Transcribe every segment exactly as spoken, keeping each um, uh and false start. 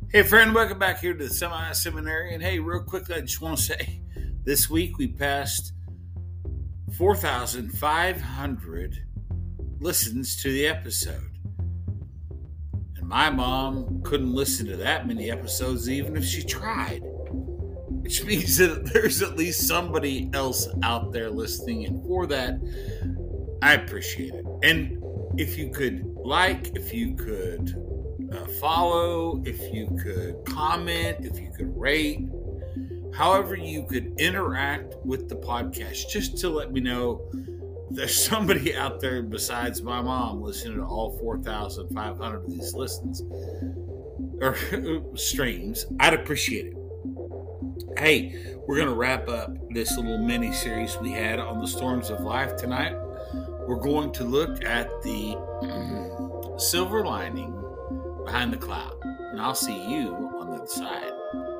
Hey, friend, welcome back here to the Semi Seminary. And hey, real quickly, I just want to say this week we passed four thousand five hundred listens to the episode. And my mom couldn't listen to that many episodes even if she tried, which means that there's at least somebody else out there listening. And for that, I appreciate it. And if you could like, if you could Uh, follow, if you could comment, if you could rate, however you could interact with the podcast, just to let me know there's somebody out there besides my mom listening to all four thousand five hundred of these listens or streams. I'd appreciate it. Hey, we're going to wrap up this little mini series we had on the storms of life tonight. We're going to look at the um, silver lining behind the cloud. And I'll see you on the other side.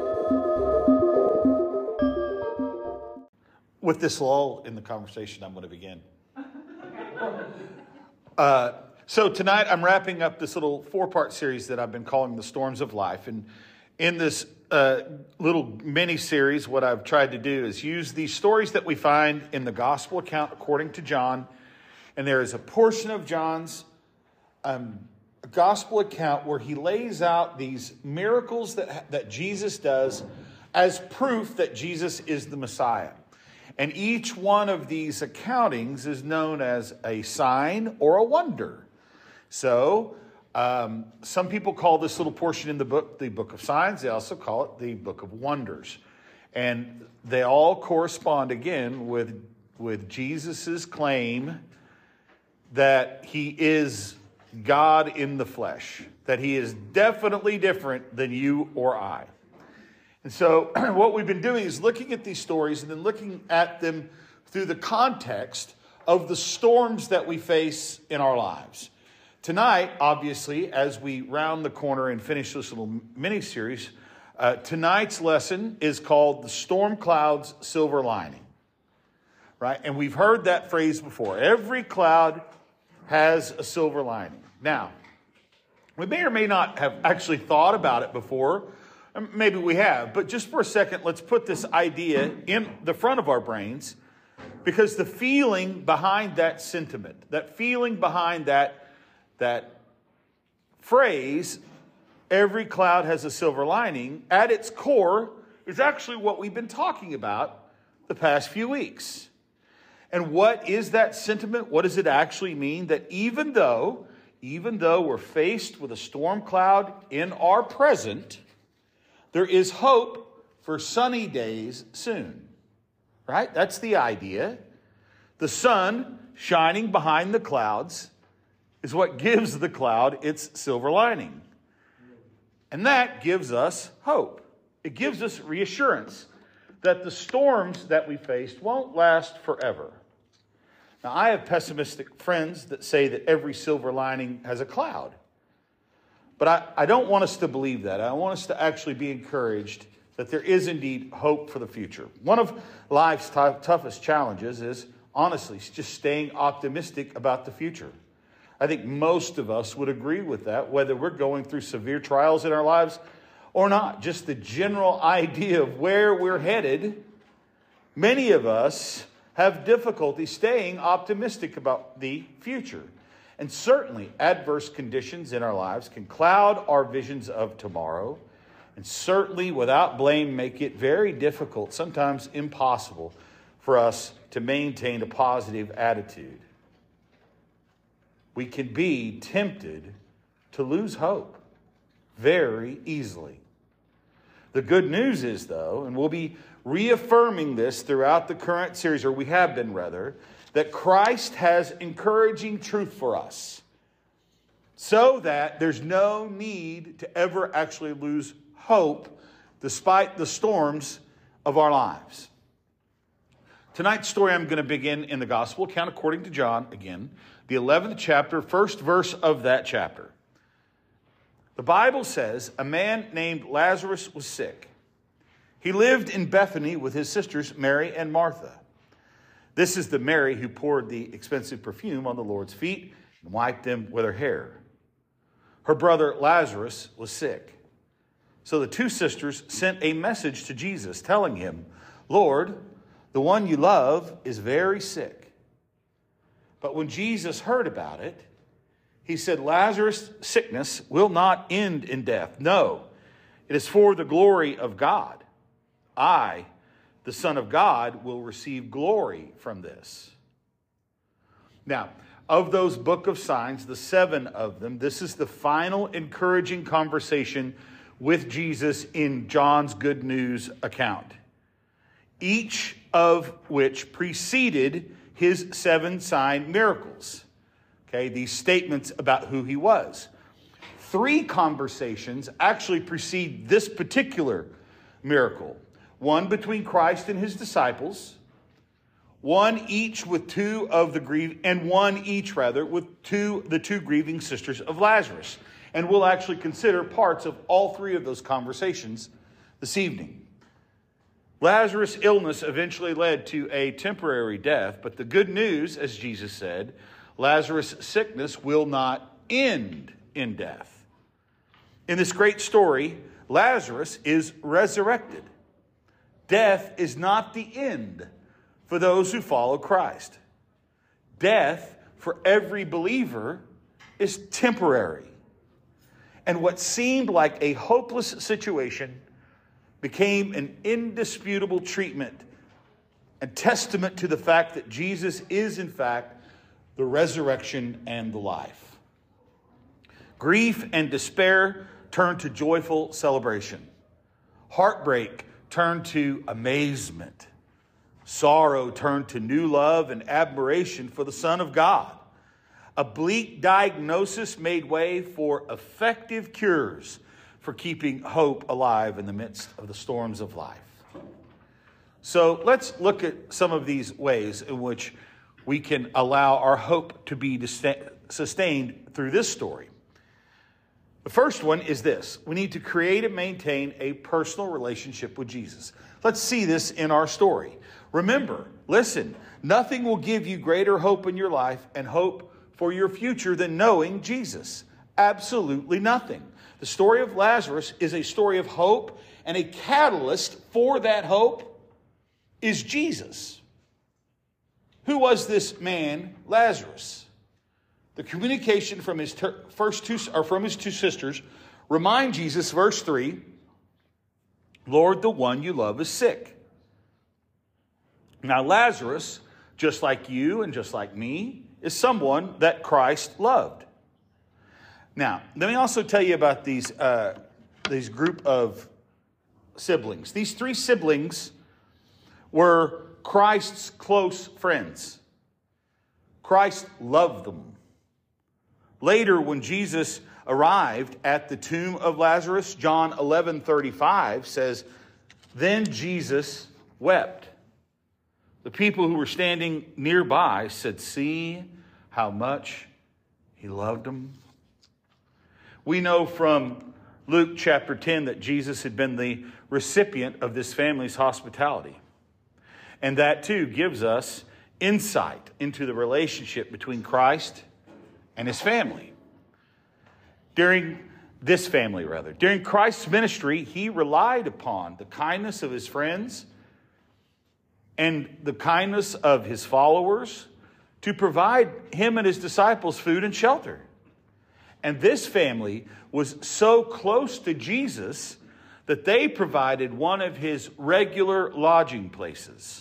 With this lull in the conversation, I'm going to begin. Uh, so tonight I'm wrapping up this little four-part series that I've been calling The Storms of Life. And in this uh, little mini-series, what I've tried to do is use these stories that we find in the gospel account according to John. And there is a portion of John's um a gospel account where he lays out these miracles that, that Jesus does as proof that Jesus is the Messiah. And each one of these accountings is known as a sign or a wonder. So um, some people call this little portion in the book the Book of Signs. They also call it the Book of Wonders. And they all correspond again with, with Jesus's claim that he is God in the flesh, that he is definitely different than you or I. And so what we've been doing is looking at these stories and then looking at them through the context of the storms that we face in our lives. Tonight, obviously, as we round the corner and finish this little mini-series, uh, tonight's lesson is called The Storm Cloud's Silver Lining. Right? And we've heard that phrase before. Every cloud has a silver lining. Now, we may or may not have actually thought about it before. Maybe we have. But just for a second, let's put this idea in the front of our brains, because the feeling behind that sentiment, that feeling behind that, that phrase, every cloud has a silver lining, at its core is actually what we've been talking about the past few weeks. And what is that sentiment? What does it actually mean? That even though, even though we're faced with a storm cloud in our present, there is hope for sunny days soon. Right? That's the idea. The sun shining behind the clouds is what gives the cloud its silver lining. And that gives us hope. It gives us reassurance that the storms that we faced won't last forever. Now, I have pessimistic friends that say that every silver lining has a cloud. But I, I don't want us to believe that. I want us to actually be encouraged that there is indeed hope for the future. One of life's t- toughest challenges is, honestly, just staying optimistic about the future. I think most of us would agree with that, whether we're going through severe trials in our lives or not. Just the general idea of where we're headed, many of us have difficulty staying optimistic about the future. And certainly adverse conditions in our lives can cloud our visions of tomorrow, and certainly without blame make it very difficult, sometimes impossible, for us to maintain a positive attitude. We can be tempted to lose hope very easily. The good news is, though, and we'll be reaffirming this throughout the current series, or we have been rather, that Christ has encouraging truth for us so that there's no need to ever actually lose hope despite the storms of our lives. Tonight's story I'm going to begin in the gospel account according to John, again, the eleventh chapter, first verse of that chapter. The Bible says a man named Lazarus was sick. He lived in Bethany with his sisters Mary and Martha. This is the Mary who poured the expensive perfume on the Lord's feet and wiped them with her hair. Her brother Lazarus was sick. So the two sisters sent a message to Jesus telling him, Lord, the one you love is very sick. But when Jesus heard about it, he said, Lazarus' sickness will not end in death. No, it is for the glory of God. I, the Son of God, will receive glory from this. Now, of those book of signs, the seven of them, this is the final encouraging conversation with Jesus in John's good news account, each of which preceded his seven sign miracles. Okay, these statements about who he was. Three conversations actually precede this particular miracle. One between Christ and his disciples, one each with two of the grieve, and one each rather with two the two grieving sisters of Lazarus. And we'll actually consider parts of all three of those conversations this evening. Lazarus' illness eventually led to a temporary death, but the good news, as Jesus said, Lazarus' sickness will not end in death. In this great story, Lazarus is resurrected. Death is not the end for those who follow Christ. Death for every believer is temporary. And what seemed like a hopeless situation became an indisputable treatment and testament to the fact that Jesus is, in fact, the resurrection and the life. Grief and despair turn to joyful celebration. Heartbreak turned to amazement. Sorrow turned to new love and admiration for the Son of God. A bleak diagnosis made way for effective cures for keeping hope alive in the midst of the storms of life. So let's look at some of these ways in which we can allow our hope to be sustained through this story. The first one is this. We need to create and maintain a personal relationship with Jesus. Let's see this in our story. Remember, listen, nothing will give you greater hope in your life and hope for your future than knowing Jesus. Absolutely nothing. The story of Lazarus is a story of hope, and a catalyst for that hope is Jesus. Who was this man, Lazarus? The communication from his ter- first two, or from his two sisters, remind Jesus, verse three, Lord, the one you love is sick. Now, Lazarus, just like you and just like me, is someone that Christ loved. Now, let me also tell you about these, uh, these group of siblings. These three siblings were Christ's close friends. Christ loved them. Later, when Jesus arrived at the tomb of Lazarus, John eleven thirty-five says, then Jesus wept. The people who were standing nearby said, see how much he loved them. We know from Luke chapter ten that Jesus had been the recipient of this family's hospitality. And that too gives us insight into the relationship between Christ and his family. During this family, rather, during Christ's ministry, he relied upon the kindness of his friends and the kindness of his followers to provide him and his disciples food and shelter. And this family was so close to Jesus that they provided one of his regular lodging places.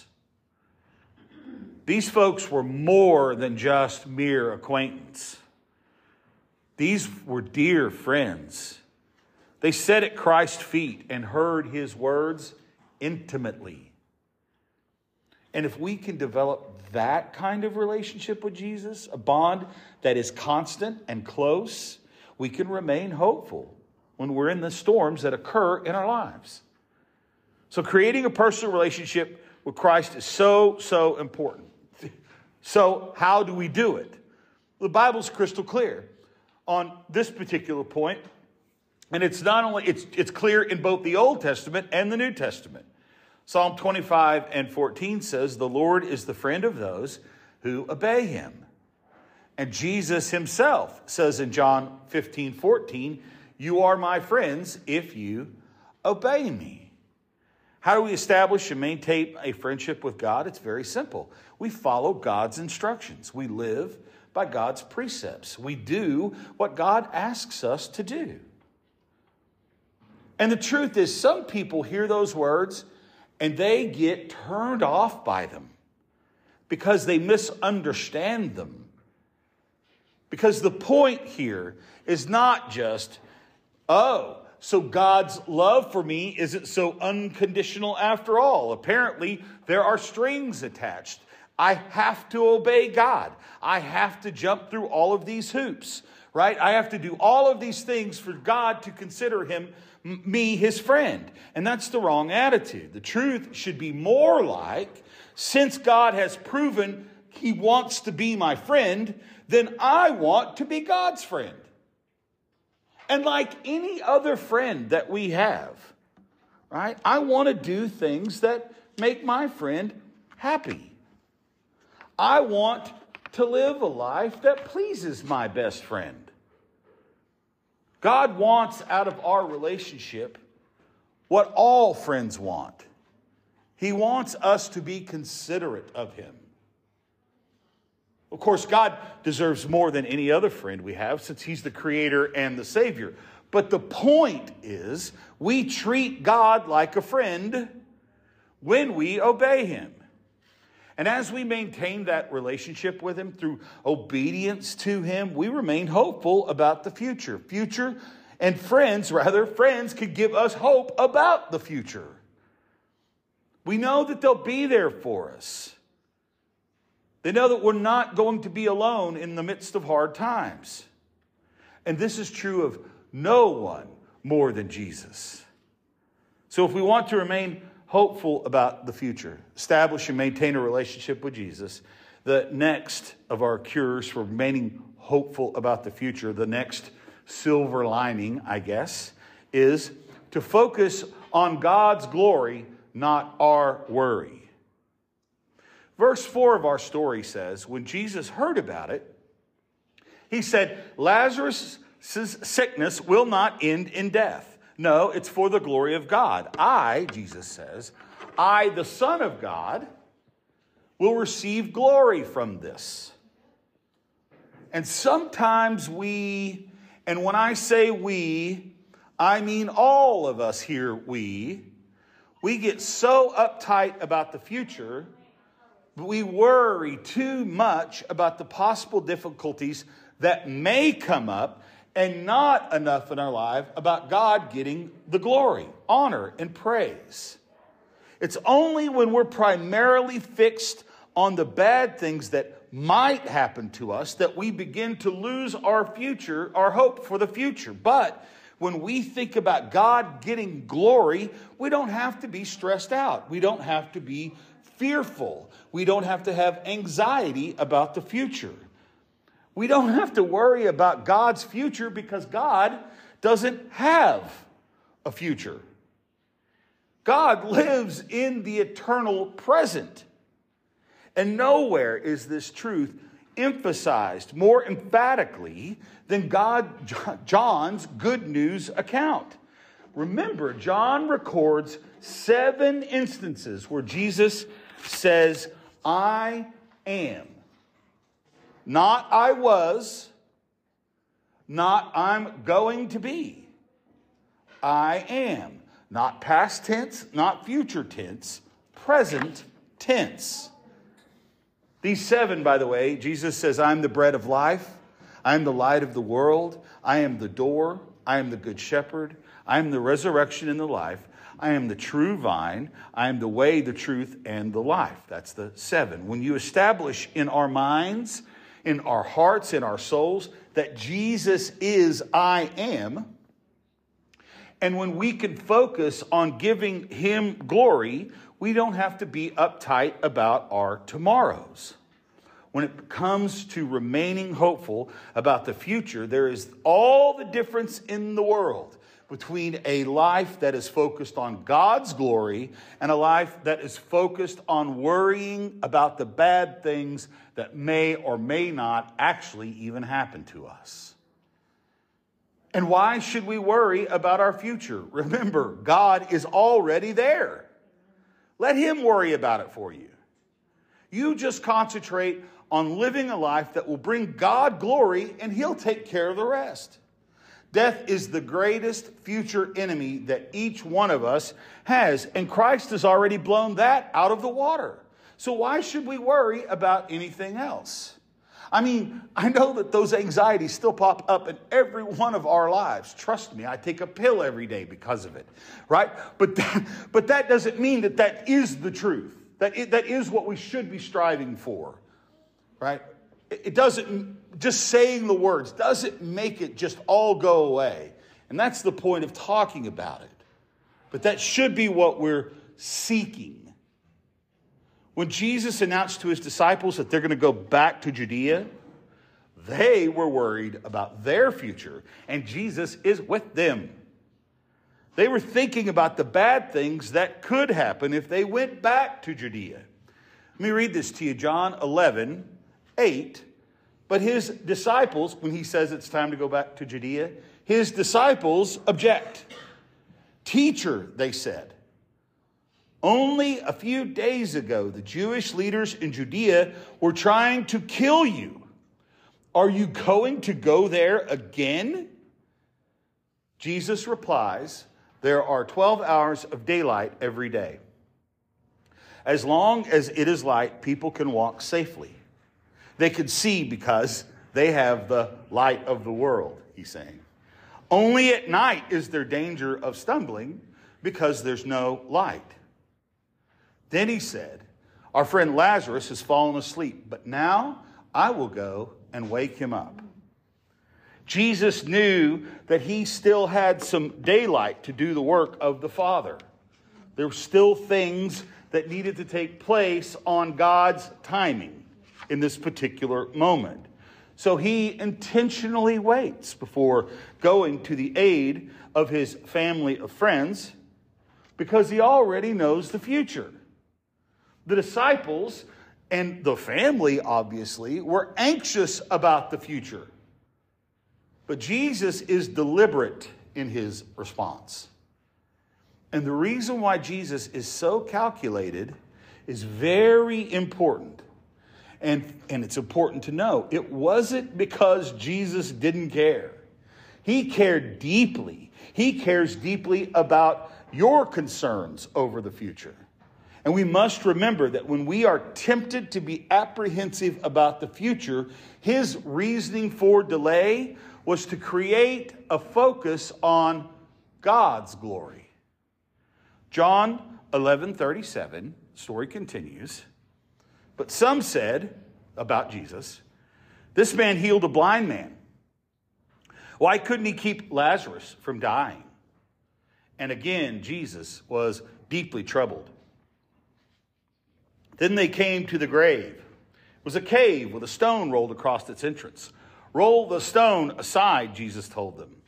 These folks were more than just mere acquaintance. These were dear friends. They sat at Christ's feet and heard his words intimately. And if we can develop that kind of relationship with Jesus, a bond that is constant and close, we can remain hopeful when we're in the storms that occur in our lives. So creating a personal relationship with Christ is so, so important. So how do we do it? The Bible's crystal clear on this particular point. And it's not only, it's, it's clear in both the Old Testament and the New Testament. Psalm twenty-five and fourteen says, the Lord is the friend of those who obey him. And Jesus himself says in John fifteen fourteen, you are my friends if you obey me. How do we establish and maintain a friendship with God? It's very simple. We follow God's instructions. We live by God's precepts. We do what God asks us to do. And the truth is, some people hear those words and they get turned off by them because they misunderstand them. Because the point here is not just, oh, so God's love for me isn't so unconditional after all. Apparently, there are strings attached. I have to obey God. I have to jump through all of these hoops, right? I have to do all of these things for God to consider him, me, his friend. And that's the wrong attitude. The truth should be more like, since God has proven he wants to be my friend, then I want to be God's friend. And like any other friend that we have, right? I want to do things that make my friend happy. I want to live a life that pleases my best friend. God wants out of our relationship what all friends want. He wants us to be considerate of him. Of course, God deserves more than any other friend we have, since he's the creator and the savior. But the point is, we treat God like a friend when we obey him. And as we maintain that relationship with him through obedience to him, we remain hopeful about the future. Future and friends, rather, friends could give us hope about the future. We know that they'll be there for us. They know that we're not going to be alone in the midst of hard times. And this is true of no one more than Jesus. So if we want to remain hopeful about the future, establish and maintain a relationship with Jesus, the next of our cures for remaining hopeful about the future, the next silver lining, I guess, is to focus on God's glory, not our worry. Verse four of our story says, when Jesus heard about it, he said, Lazarus' sickness will not end in death. No, it's for the glory of God. I, Jesus says, I, the Son of God, will receive glory from this. And sometimes we, and when I say we, I mean all of us here, we, we get so uptight about the future, we worry too much about the possible difficulties that may come up, and not enough in our life about God getting the glory, honor, and praise. It's only when we're primarily fixed on the bad things that might happen to us that we begin to lose our future, our hope for the future. But when we think about God getting glory, we don't have to be stressed out. We don't have to be fearful. We don't have to have anxiety about the future. We don't have to worry about God's future because God doesn't have a future. God lives in the eternal present. And nowhere is this truth emphasized more emphatically than God, John's good news account. Remember, John records seven instances where Jesus says, I am. Not I was, not I'm going to be. I am. Not past tense, not future tense, present tense. These seven, by the way, Jesus says, I'm the bread of life. I am the light of the world. I am the door. I am the good shepherd. I am the resurrection and the life. I am the true vine. I am the way, the truth, and the life. That's the seven. When you establish in our minds, in our hearts, in our souls, that Jesus is I am, and when we can focus on giving him glory, we don't have to be uptight about our tomorrows. When it comes to remaining hopeful about the future, there is all the difference in the world between a life that is focused on God's glory and a life that is focused on worrying about the bad things that may or may not actually even happen to us. And why should we worry about our future? Remember, God is already there. Let him worry about it for you. You just concentrate on living a life that will bring God glory, and he'll take care of the rest. Death is the greatest future enemy that each one of us has, and Christ has already blown that out of the water. So why should we worry about anything else? I mean, I know that those anxieties still pop up in every one of our lives. Trust me, I take a pill every day because of it, right? But that, but that doesn't mean that that is the truth. That it, that is what we should be striving for, right? It, it doesn't, just saying the words doesn't make it just all go away. And that's the point of talking about it. But that should be what we're seeking. When Jesus announced to his disciples that they're going to go back to Judea, they were worried about their future, and Jesus is with them. They were thinking about the bad things that could happen if they went back to Judea. Let me read this to you, John eleven, eight. But his disciples, when he says it's time to go back to Judea, his disciples object. Teacher, they said, only a few days ago, the Jewish leaders in Judea were trying to kill you. Are you going to go there again? Jesus replies, there are twelve hours of daylight every day. As long as it is light, people can walk safely. They can see because they have the light of the world, he's saying. Only at night is there danger of stumbling because there's no light. Then he said, our friend Lazarus has fallen asleep, but now I will go and wake him up. Jesus knew that he still had some daylight to do the work of the Father. There were still things that needed to take place on God's timing in this particular moment. So he intentionally waits before going to the aid of his family of friends because he already knows the future. The disciples and the family, obviously, were anxious about the future. But Jesus is deliberate in his response. And the reason why Jesus is so calculated is very important. And, and it's important to know, it wasn't because Jesus didn't care. He cared deeply. He cares deeply about your concerns over the future. And we must remember that when we are tempted to be apprehensive about the future, his reasoning for delay was to create a focus on God's glory. John eleven thirty-seven, story continues. But some said about Jesus, this man healed a blind man. Why couldn't he keep Lazarus from dying? And again, Jesus was deeply troubled. Then they came to the grave. It was a cave with a stone rolled across its entrance. Roll the stone aside, Jesus told them.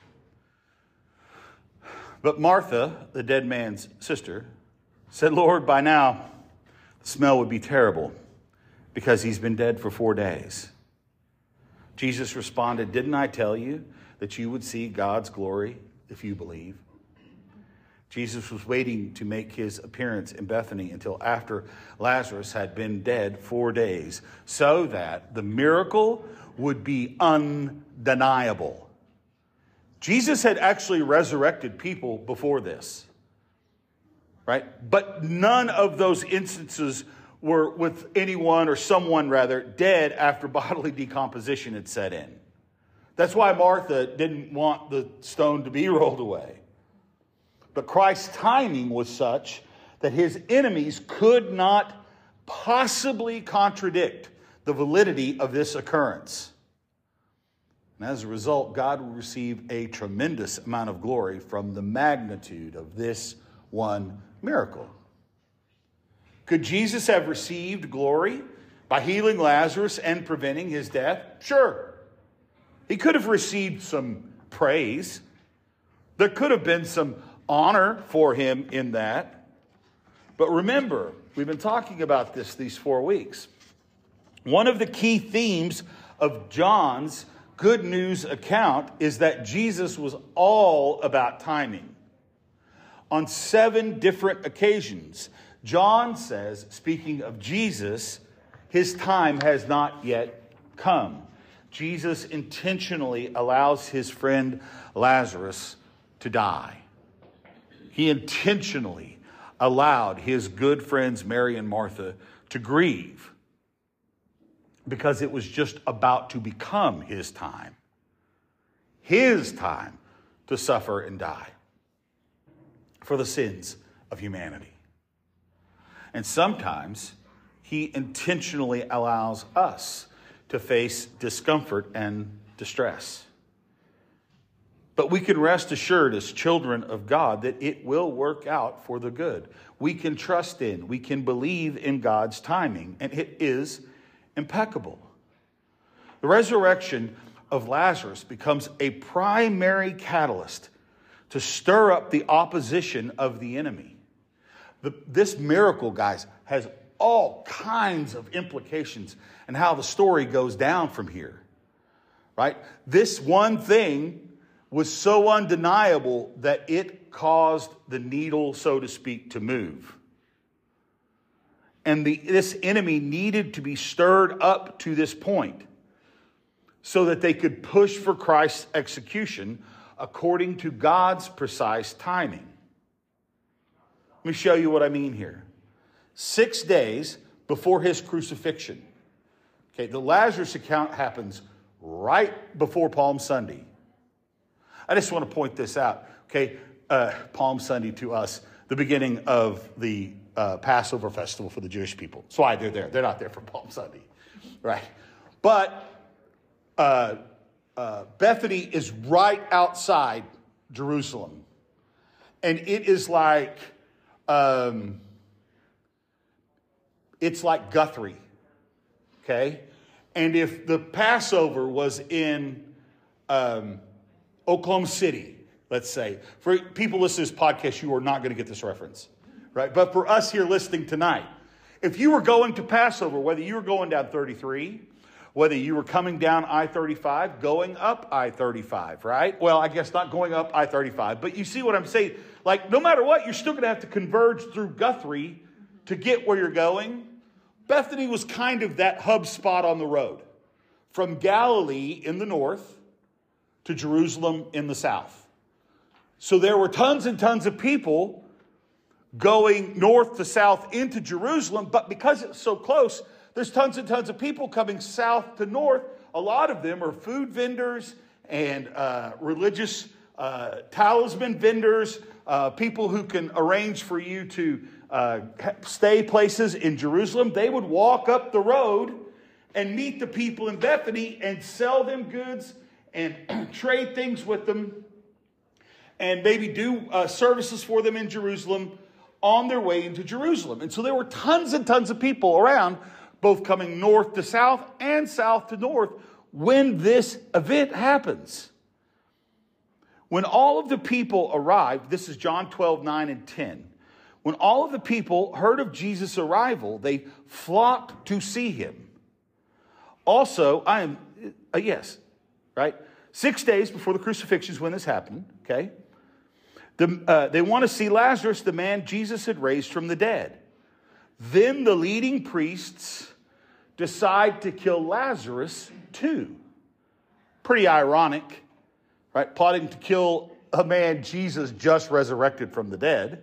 But Martha, the dead man's sister, said, Lord, by now the smell would be terrible because he's been dead for four days. Jesus responded, didn't I tell you that you would see God's glory if you believe? Jesus was waiting to make his appearance in Bethany until after Lazarus had been dead four days, so that the miracle would be undeniable. Jesus had actually resurrected people before this, right? But none of those instances were with anyone or someone rather dead after bodily decomposition had set in. That's why Martha didn't want the stone to be rolled away. But Christ's timing was such that his enemies could not possibly contradict the validity of this occurrence. And as a result, God will receive a tremendous amount of glory from the magnitude of this one miracle. Could Jesus have received glory by healing Lazarus and preventing his death? Sure. He could have received some praise. There could have been some honor for him in that. But remember, we've been talking about this these four weeks. One of the key themes of John's good news account is that Jesus was all about timing. On seven different occasions, John says, speaking of Jesus, his time has not yet come. Jesus intentionally allows his friend Lazarus to die. He intentionally allowed his good friends Mary and Martha to grieve because it was just about to become his time. His time to suffer and die for the sins of humanity. And sometimes he intentionally allows us to face discomfort and distress. But we can rest assured as children of God that it will work out for the good. We can trust in, we can believe in God's timing, and it is impeccable. The resurrection of Lazarus becomes a primary catalyst to stir up the opposition of the enemy. The, this miracle, guys, has all kinds of implications and how the story goes down from here, right? This one thing was so undeniable that it caused the needle, so to speak, to move. And the, this enemy needed to be stirred up to this point so that they could push for Christ's execution according to God's precise timing. Let me show you what I mean here. Six days before his crucifixion. Okay, the Lazarus account happens right before Palm Sunday. I just want to point this out. Okay, uh, Palm Sunday to us, the beginning of the uh, Passover festival for the Jewish people. That's why they're there. They're not there for Palm Sunday, right? But uh, uh, Bethany is right outside Jerusalem. And it is like, um, it's like Guthrie, okay? And if the Passover was in um, Oklahoma City, let's say, for people listening to this podcast, you are not going to get this reference, right? But for us here listening tonight, if you were going to Passover, whether you were going down thirty-three, whether you were coming down I thirty-five, going up I thirty-five, right? Well, I guess not going up I thirty-five, but you see what I'm saying? Like, no matter what, you're still going to have to converge through Guthrie to get where you're going. Bethany was kind of that hub spot on the road from Galilee in the north to Jerusalem in the south. So there were tons and tons of people going north to south into Jerusalem, but because it's so close, there's tons and tons of people coming south to north. A lot of them are food vendors and uh, religious uh, talisman vendors, uh, people who can arrange for you to uh, stay places in Jerusalem. They would walk up the road and meet the people in Bethany and sell them goods and trade things with them and maybe do uh, services for them in Jerusalem on their way into Jerusalem. And so there were tons and tons of people around, both coming north to south and south to north, when this event happens. When all of the people arrived, this is John twelve, nine and ten. When all of the people heard of Jesus' arrival, they flocked to see him. Also, I am, uh, yes, right? Six days before the crucifixion is when this happened, okay? The, uh, they want to see Lazarus, the man Jesus had raised from the dead. Then the leading priests decide to kill Lazarus too. Pretty ironic, right? Plotting to kill a man Jesus just resurrected from the dead.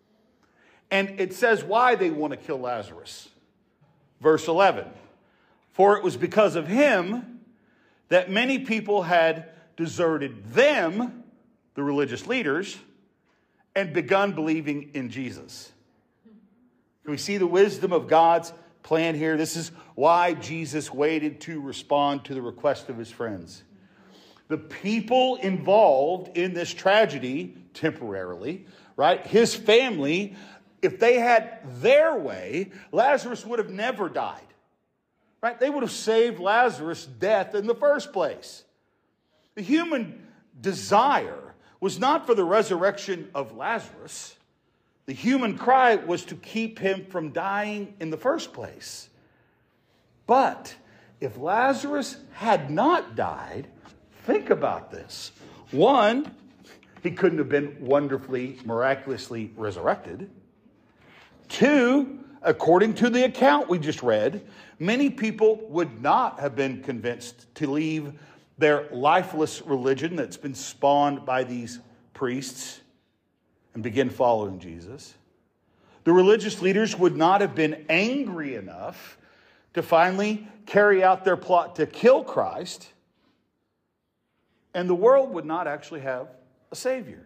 And it says why they want to kill Lazarus. Verse eleven. For it was because of him that many people had deserted them, the religious leaders, and begun believing in Jesus. Can we see the wisdom of God's plan here? This is why Jesus waited to respond to the request of his friends. The people involved in this tragedy, temporarily, right? His family, if they had their way, Lazarus would have never died. Right? They would have saved Lazarus' death in the first place. The human desire was not for the resurrection of Lazarus. The human cry was to keep him from dying in the first place. But if Lazarus had not died, Think about this. One, he couldn't have been wonderfully, miraculously resurrected. Two, according to the account we just read, many people would not have been convinced to leave their lifeless religion that's been spawned by these priests and begin following Jesus. The religious leaders would not have been angry enough to finally carry out their plot to kill Christ. And the world would not actually have a Savior.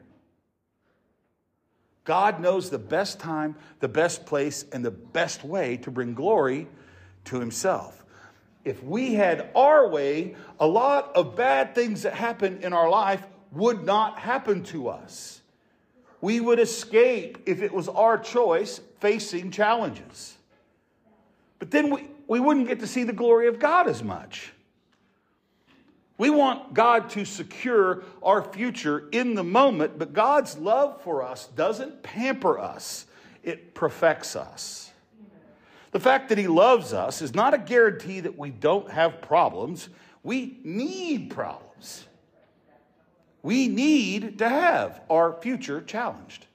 God knows the best time, the best place, and the best way to bring glory to himself. If we had our way, a lot of bad things that happen in our life would not happen to us. We would escape, if it was our choice, facing challenges. But then we, we wouldn't get to see the glory of God as much. We want God to secure our future in the moment, but God's love for us doesn't pamper us. It perfects us. The fact that he loves us is not a guarantee that we don't have problems. We need problems. We need to have our future challenged.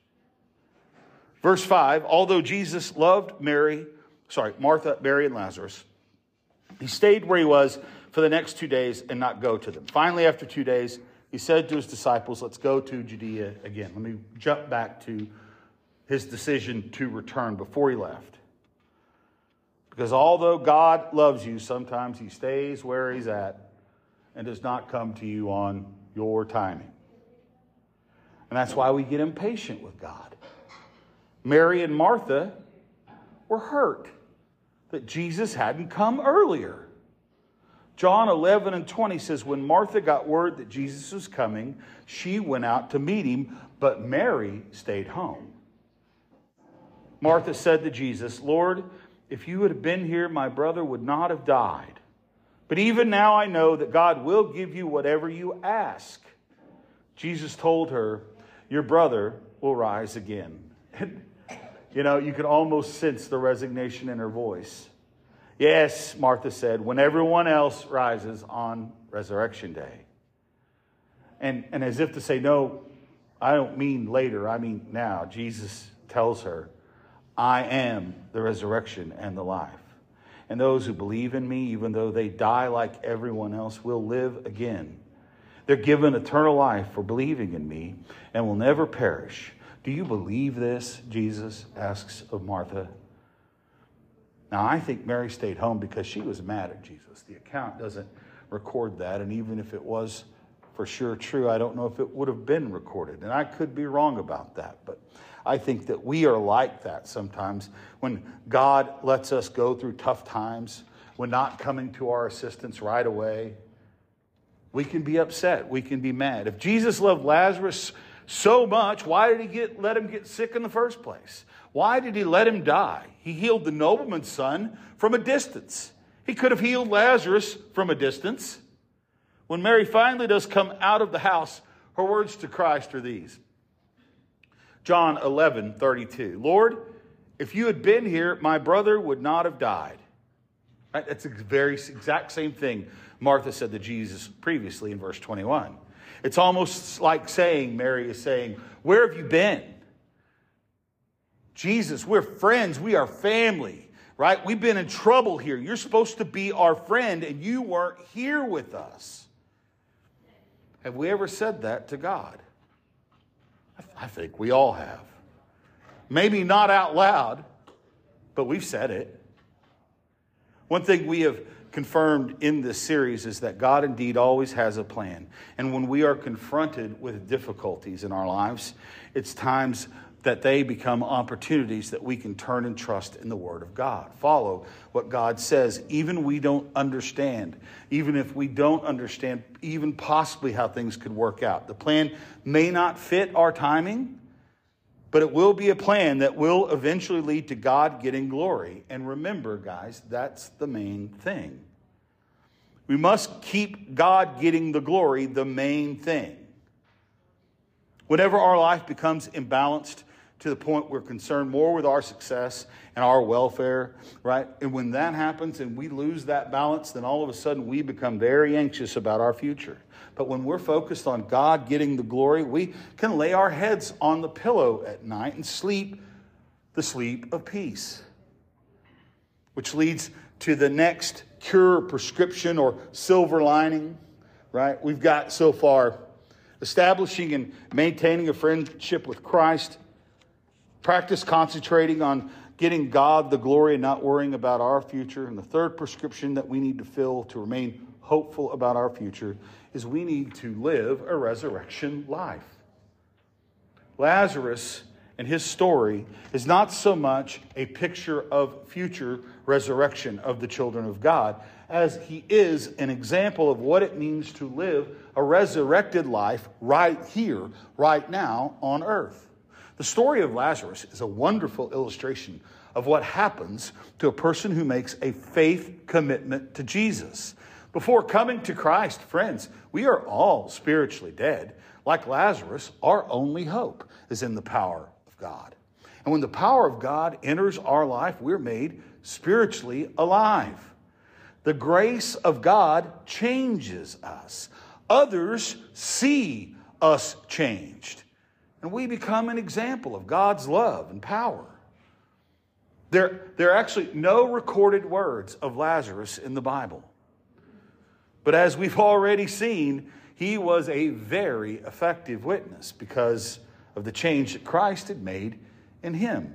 Verse five, although Jesus loved Mary, sorry, Martha, Mary, and Lazarus, he stayed where he was for the next two days and not go to them. Finally, after two days, he said to his disciples, let's go to Judea again. Let me jump back to his decision to return before he left. Because although God loves you, sometimes he stays where he's at and does not come to you on your timing. And that's why we get impatient with God. Mary and Martha were hurt that Jesus hadn't come earlier. John eleven and twenty says, when Martha got word that Jesus was coming, she went out to meet him, but Mary stayed home. Martha said to Jesus, Lord, if you had been here, my brother would not have died. But even now I know that God will give you whatever you ask. Jesus told her, your brother will rise again. You know, you could almost sense the resignation in her voice. Yes, Martha said, when everyone else rises on resurrection day. And, and as if to say, no, I don't mean later, I mean now. Jesus tells her, I am the resurrection and the life. And those who believe in me, even though they die like everyone else, will live again. They're given eternal life for believing in me and will never perish. Do you believe this? Jesus asks of Martha. Now, I think Mary stayed home because she was mad at Jesus. The account doesn't record that. And even if it was for sure true, I don't know if it would have been recorded. And I could be wrong about that. But I think that we are like that sometimes when God lets us go through tough times, when not coming to our assistance right away. We can be upset. We can be mad. If Jesus loved Lazarus so much, why did he get, let him get sick in the first place? Why did he let him die? He healed the nobleman's son from a distance. He could have healed Lazarus from a distance. When Mary finally does come out of the house, her words to Christ are these. John eleven thirty-two. Lord, if you had been here, my brother would not have died. Right? That's the very exact same thing Martha said to Jesus previously in verse twenty-one. It's almost like saying, Mary is saying, where have you been? Jesus, we're friends. We are family, right? We've been in trouble here. You're supposed to be our friend, and you weren't here with us. Have we ever said that to God? I think we all have. Maybe not out loud, but we've said it. One thing we have confirmed in this series is that God indeed always has a plan. And when we are confronted with difficulties in our lives, it's times that they become opportunities that we can turn and trust in the Word of God. Follow what God says, even we don't understand, even if we don't understand even possibly how things could work out. The plan may not fit our timing, but it will be a plan that will eventually lead to God getting glory. And remember, guys, that's the main thing. We must keep God getting the glory the main thing. Whenever our life becomes imbalanced to the point we're concerned more with our success and our welfare, right? And when that happens and we lose that balance, then all of a sudden we become very anxious about our future. But when we're focused on God getting the glory, we can lay our heads on the pillow at night and sleep the sleep of peace. Which leads to the next cure, prescription, or silver lining, right? We've got so far establishing and maintaining a friendship with Christ, practice concentrating on getting God the glory and not worrying about our future. And the third prescription that we need to fill to remain hopeful about our future is we need to live a resurrection life. Lazarus and his story is not so much a picture of future resurrection of the children of God as he is an example of what it means to live a resurrected life right here, right now on earth. The story of Lazarus is a wonderful illustration of what happens to a person who makes a faith commitment to Jesus. Before coming to Christ, friends, we are all spiritually dead. Like Lazarus, our only hope is in the power of God. And when the power of God enters our life, we're made spiritually alive. The grace of God changes us. Others see us changed. And we become an example of God's love and power. There, there are actually no recorded words of Lazarus in the Bible. But as we've already seen, he was a very effective witness because of the change that Christ had made in him.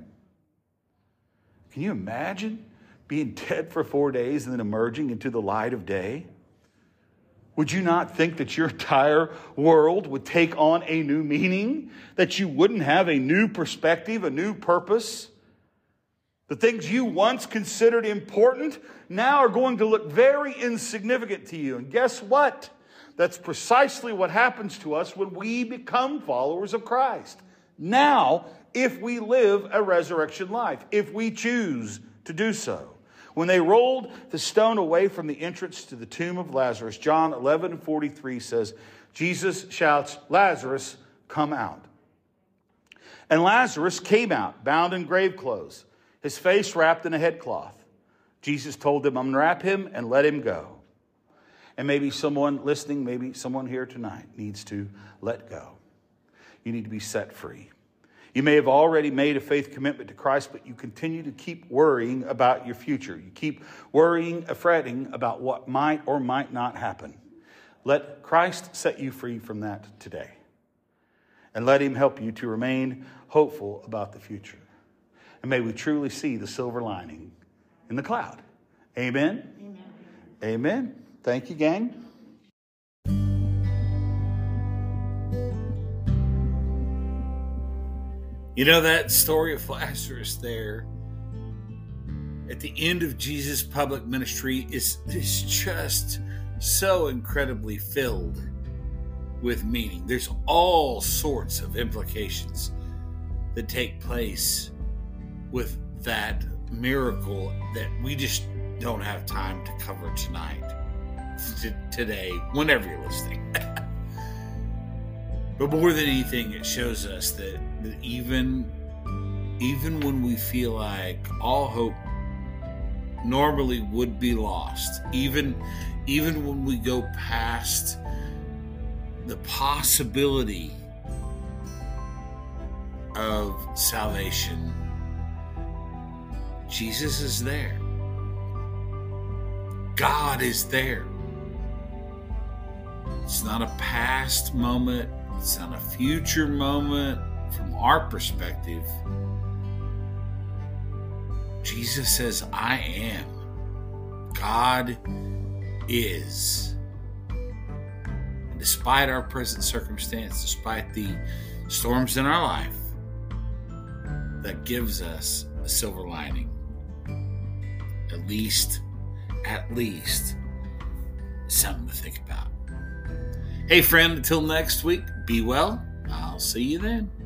Can you imagine being dead for four days and then emerging into the light of day? Would you not think that your entire world would take on a new meaning? That you wouldn't have a new perspective, a new purpose? The things you once considered important now are going to look very insignificant to you. And guess what? That's precisely what happens to us when we become followers of Christ. Now, if we live a resurrection life, if we choose to do so. When they rolled the stone away from the entrance to the tomb of Lazarus, John eleven forty-three says, Jesus shouts, Lazarus, come out. And Lazarus came out, bound in grave clothes, his face wrapped in a headcloth. Jesus told them, unwrap him and let him go. And maybe someone listening, maybe someone here tonight needs to let go. You need to be set free. You may have already made a faith commitment to Christ, but you continue to keep worrying about your future. You keep worrying, fretting about what might or might not happen. Let Christ set you free from that today. And let him help you to remain hopeful about the future. And may we truly see the silver lining in the cloud. Amen? Amen. Amen. Thank you, gang. You know, that story of Lazarus there at the end of Jesus' public ministry is, is just so incredibly filled with meaning. There's all sorts of implications that take place with that miracle that we just don't have time to cover tonight, t- today, whenever you're listening. But more than anything, it shows us that, that even, even when we feel like all hope normally would be lost, even, even when we go past the possibility of salvation, Jesus is there. God is there. It's not a past moment. It's not a future moment from our perspective. Jesus says, I am. God is. And despite our present circumstance, despite the storms in our life, that gives us a silver lining. At least, at least, something to think about. Hey, friend, until next week, be well. I'll see you then.